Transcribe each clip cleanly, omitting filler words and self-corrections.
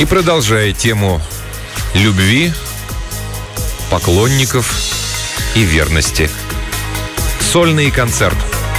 И продолжая тему любви, поклонников и верности. Сольный концерт.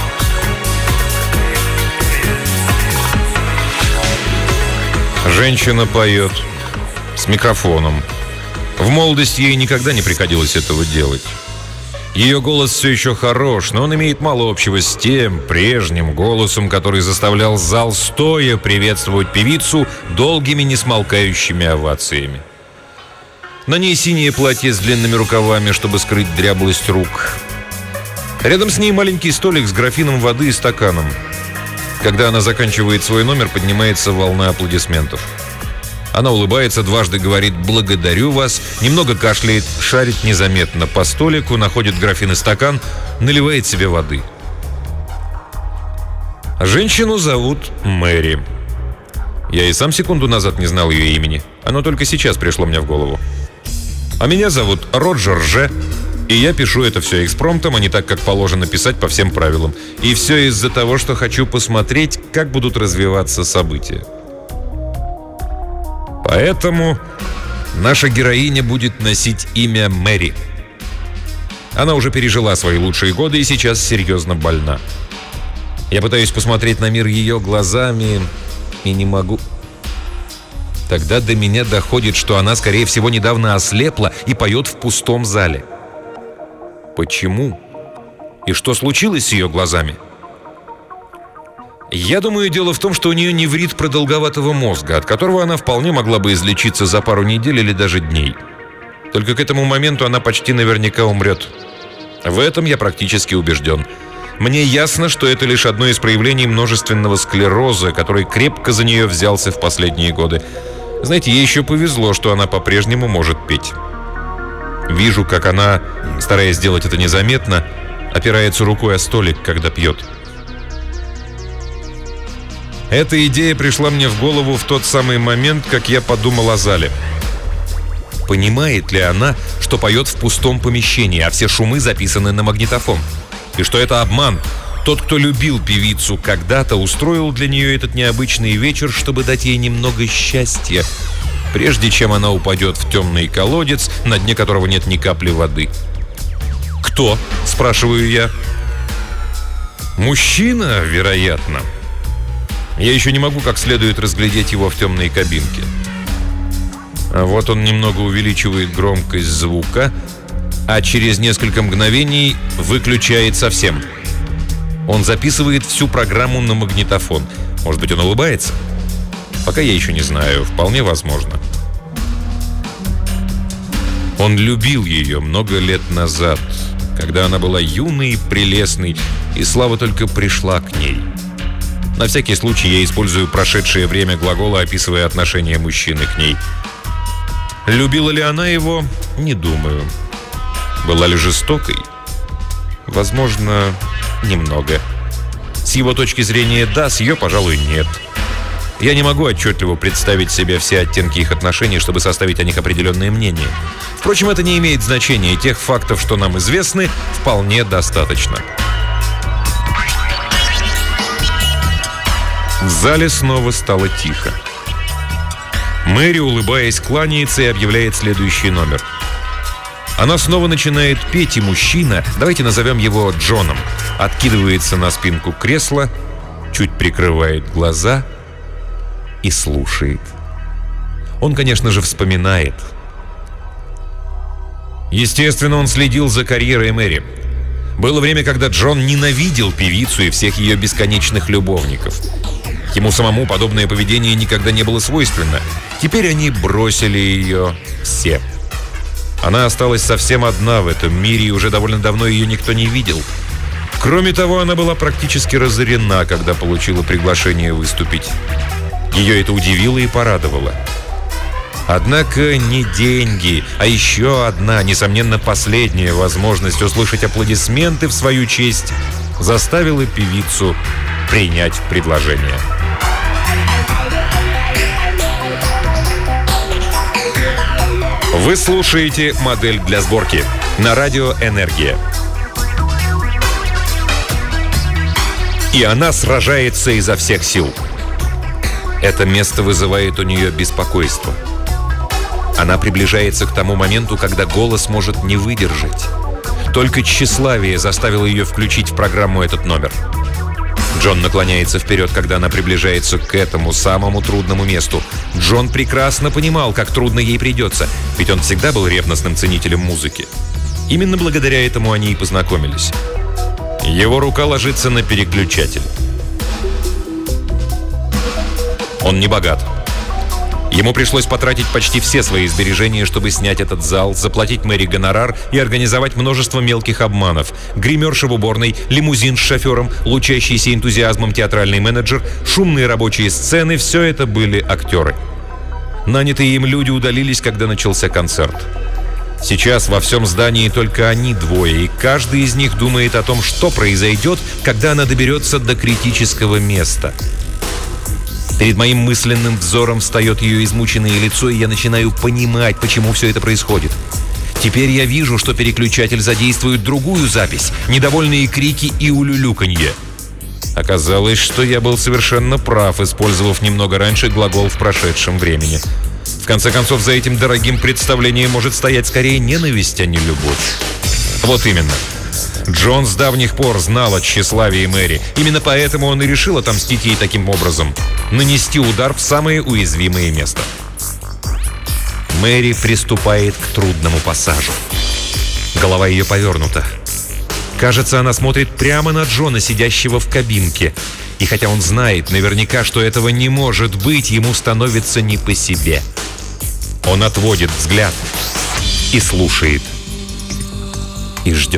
Женщина поет с микрофоном. В молодости ей никогда не приходилось этого делать. Ее голос все еще хорош, но он имеет мало общего с тем прежним голосом, который заставлял зал стоя приветствовать певицу долгими несмолкающими овациями. На ней синее платье с длинными рукавами, чтобы скрыть дряблость рук. Рядом с ней маленький столик с графином воды и стаканом. Когда она заканчивает свой номер, поднимается волна аплодисментов. Она улыбается, дважды говорит «благодарю вас», немного кашляет, шарит незаметно по столику, находит графин и стакан, наливает себе воды. Женщину зовут Мэри. Я и сам секунду назад не знал ее имени. Оно только сейчас пришло мне в голову. А меня зовут Роджер Ж. И я пишу это все экспромтом, а не так, как положено писать по всем правилам. И все из-за того, что хочу посмотреть, как будут развиваться события. Поэтому наша героиня будет носить имя Мэри. Она уже пережила свои лучшие годы и сейчас серьезно больна. Я пытаюсь посмотреть на мир ее глазами и не могу. Тогда до меня доходит, что она, скорее всего, недавно ослепла и поет в пустом зале. Почему? И что случилось с ее глазами? Я думаю, дело в том, что у нее неврит продолговатого мозга, от которого она вполне могла бы излечиться за пару недель или даже дней. Только к этому моменту она почти наверняка умрет. В этом я практически убежден. Мне ясно, что это лишь одно из проявлений множественного склероза, который крепко за нее взялся в последние годы. Знаете, ей еще повезло, что она по-прежнему может петь. Вижу, как она, стараясь сделать это незаметно, опирается рукой о столик, когда пьет. Эта идея пришла мне в голову в тот самый момент, как я подумал о зале. Понимает ли она, что поет в пустом помещении, а все шумы записаны на магнитофон? И что это обман? Тот, кто любил певицу когда-то, устроил для нее этот необычный вечер, чтобы дать ей немного счастья, прежде чем она упадет в темный колодец, на дне которого нет ни капли воды. «Кто?» – спрашиваю я. «Мужчина, вероятно». Я еще не могу как следует разглядеть его в темной кабинке. А вот он немного увеличивает громкость звука, а через несколько мгновений выключает совсем. Он записывает всю программу на магнитофон. Может быть, он улыбается? Пока я еще не знаю, вполне возможно. Он любил ее много лет назад, когда она была юной и прелестной, и слава только пришла к ней. На всякий случай я использую прошедшее время глагола, описывая отношение мужчины к ней. Любила ли она его? Не думаю. Была ли жестокой? Возможно, немного. С его точки зрения да, с ее, пожалуй, нет. Я не могу отчетливо представить себе все оттенки их отношений, чтобы составить о них определенное мнение. Впрочем, это не имеет значения. Тех фактов, что нам известны, вполне достаточно. В зале снова стало тихо. Мэри, улыбаясь, кланяется и объявляет следующий номер. Она снова начинает петь, и мужчина, давайте назовем его Джоном, откидывается на спинку кресла, чуть прикрывает глаза и слушает. Он, конечно же, вспоминает. Естественно, он следил за карьерой Мэри. Было время, когда Джон ненавидел певицу и всех ее бесконечных любовников. Ему самому подобное поведение никогда не было свойственно. Теперь они бросили ее все. Она осталась совсем одна в этом мире, и уже довольно давно ее никто не видел. Кроме того, она была практически разорена, когда получила приглашение выступить. Ее это удивило и порадовало. Однако не деньги, а еще одна, несомненно, последняя возможность услышать аплодисменты в свою честь заставила певицу принять предложение. Вы слушаете «Модель для сборки» на радио «Энергия». И она сражается изо всех сил. Это место вызывает у нее беспокойство. Она приближается к тому моменту, когда голос может не выдержать. Только тщеславие заставило ее включить в программу этот номер. Джон наклоняется вперед, когда она приближается к этому самому трудному месту. Джон прекрасно понимал, как трудно ей придется, ведь он всегда был ревностным ценителем музыки. Именно благодаря этому они и познакомились. Его рука ложится на переключатель. Он не богат. Ему пришлось потратить почти все свои сбережения, чтобы снять этот зал, заплатить Мэри гонорар и организовать множество мелких обманов. Гримерша в уборной, лимузин с шофером, лучащийся энтузиазмом театральный менеджер, шумные рабочие сцены – все это были актеры. Нанятые им люди удалились, когда начался концерт. Сейчас во всем здании только они двое, и каждый из них думает о том, что произойдет, когда она доберется до критического места. Перед моим мысленным взором встает ее измученное лицо, и я начинаю понимать, почему все это происходит. Теперь я вижу, что переключатель задействует другую запись, недовольные крики и улюлюканье. Оказалось, что я был совершенно прав, использовав немного раньше глагол в прошедшем времени. В конце концов, за этим дорогим представлением может стоять скорее ненависть, а не любовь. Вот именно. Джон с давних пор знал о тщеславии Мэри. Именно поэтому он и решил отомстить ей таким образом. Нанести удар в самое уязвимое место. Мэри приступает к трудному пассажу. Голова ее повернута. Кажется, она смотрит прямо на Джона, сидящего в кабинке. И хотя он знает наверняка, что этого не может быть, ему становится не по себе. Он отводит взгляд и слушает. И ждет.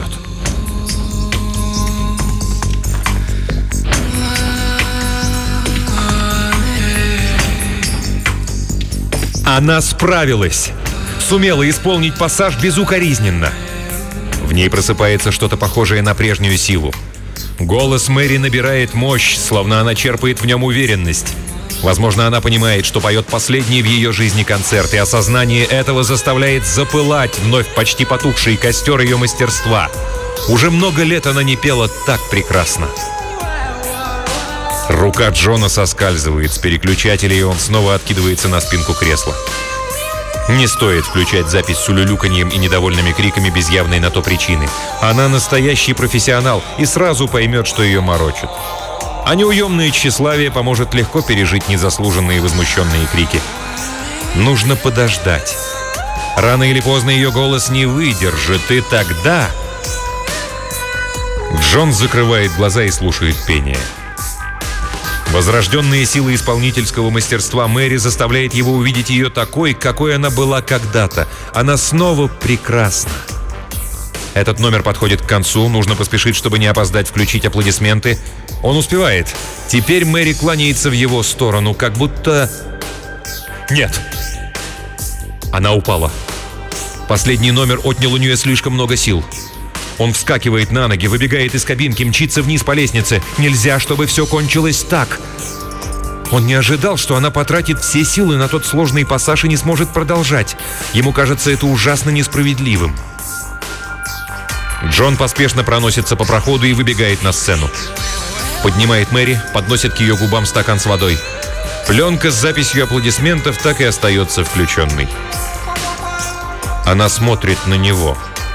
Она справилась. Сумела исполнить пассаж безукоризненно. В ней просыпается что-то похожее на прежнюю силу. Голос Мэри набирает мощь, словно она черпает в нем уверенность. Возможно, она понимает, что поет последний в ее жизни концерт, и осознание этого заставляет запылать вновь почти потухший костер ее мастерства. Уже много лет она не пела так прекрасно. Рука Джона соскальзывает с переключателя, и он снова откидывается на спинку кресла. Не стоит включать запись с улюлюканьем и недовольными криками без явной на то причины. Она настоящий профессионал и сразу поймет, что ее морочат. А неуемное тщеславие поможет легко пережить незаслуженные возмущенные крики. Нужно подождать. Рано или поздно ее голос не выдержит, и тогда... Джон закрывает глаза и слушает пение. Возрожденные силы исполнительского мастерства Мэри заставляет его увидеть ее такой, какой она была когда-то. Она снова прекрасна. Этот номер подходит к концу, нужно поспешить, чтобы не опоздать включить аплодисменты. Он успевает. Теперь Мэри кланяется в его сторону, как будто... Нет. Она упала. Последний номер отнял у нее слишком много сил. Он вскакивает на ноги, выбегает из кабинки, мчится вниз по лестнице. Нельзя, чтобы все кончилось так. Он не ожидал, что она потратит все силы на тот сложный пассаж и не сможет продолжать. Ему кажется это ужасно несправедливым. Джон поспешно проносится по проходу и выбегает на сцену. Поднимает Мэри, подносит к ее губам стакан с водой. Пленка с записью аплодисментов так и остается включенной. Она смотрит на него.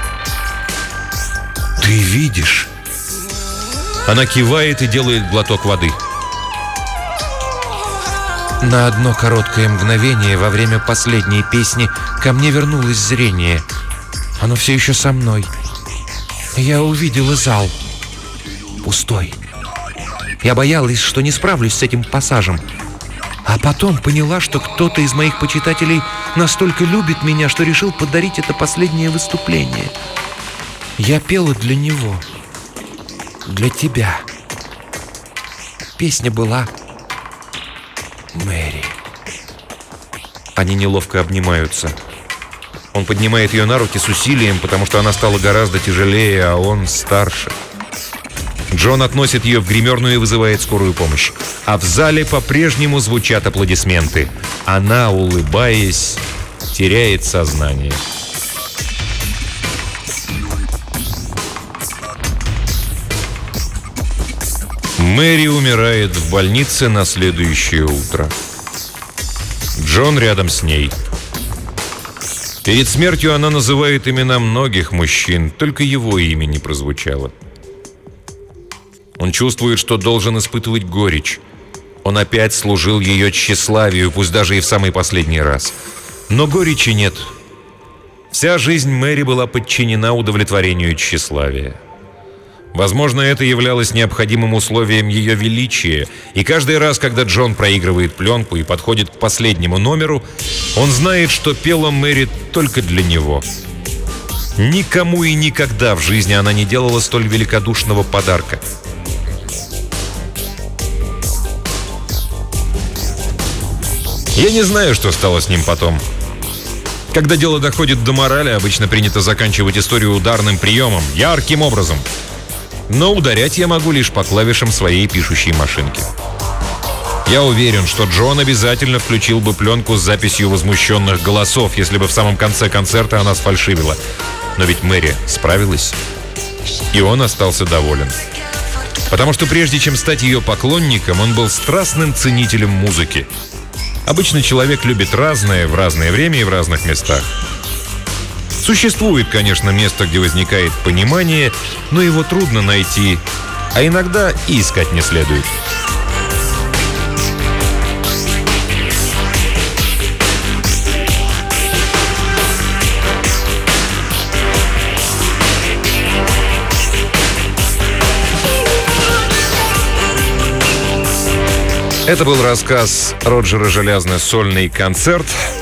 «Ты видишь?» Она кивает и делает глоток воды. На одно короткое мгновение во время последней песни ко мне вернулось зрение. Оно все еще со мной. Я увидела зал. Пустой. Я боялась, что не справлюсь с этим пассажем. А потом поняла, что кто-то из моих почитателей настолько любит меня, что решил подарить это последнее выступление. Я пела для него. Для тебя. Песня была «Мэри». Они неловко обнимаются. Он поднимает ее на руки с усилием, потому что она стала гораздо тяжелее, а он старше. Джон относит ее в гримерную и вызывает скорую помощь. А в зале по-прежнему звучат аплодисменты. Она, улыбаясь, теряет сознание. Мэри умирает в больнице на следующее утро. Джон рядом с ней. Перед смертью она называет имена многих мужчин, только его имя не прозвучало. Он чувствует, что должен испытывать горечь. Он опять служил ее тщеславию, пусть даже и в самый последний раз. Но горечи нет. Вся жизнь Мэри была подчинена удовлетворению тщеславия. Возможно, это являлось необходимым условием ее величия, и каждый раз, когда Джон проигрывает пленку и подходит к последнему номеру, он знает, что пела Мэри только для него. Никому и никогда в жизни она не делала столь великодушного подарка. Я не знаю, что стало с ним потом. Когда дело доходит до морали, обычно принято заканчивать историю ударным приемом, ярким образом. Но ударять я могу лишь по клавишам своей пишущей машинки. Я уверен, что Джон обязательно включил бы пленку с записью возмущенных голосов, если бы в самом конце концерта она сфальшивила. Но ведь Мэри справилась, и он остался доволен. Потому что прежде чем стать ее поклонником, он был страстным ценителем музыки. Обычно человек любит разное в разное время и в разных местах. Существует, конечно, место, где возникает понимание, но его трудно найти, а иногда и искать не следует. Это был рассказ Роджера Желязны «Сольный концерт».